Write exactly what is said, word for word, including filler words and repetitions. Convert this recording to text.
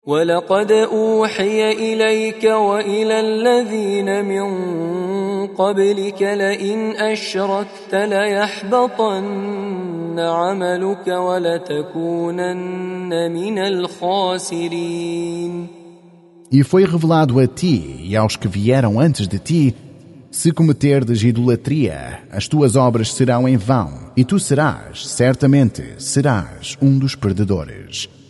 ولقد أوحي إليك وإلى الذين من قبلك لئن أشركت ليحبطن عملك ولتكونن من الخاسرين. E foi revelado a ti e aos que vieram antes de ti: se cometerdes idolatria, as tuas obras serão em vão, e tu serás, certamente, serás um dos perdedores.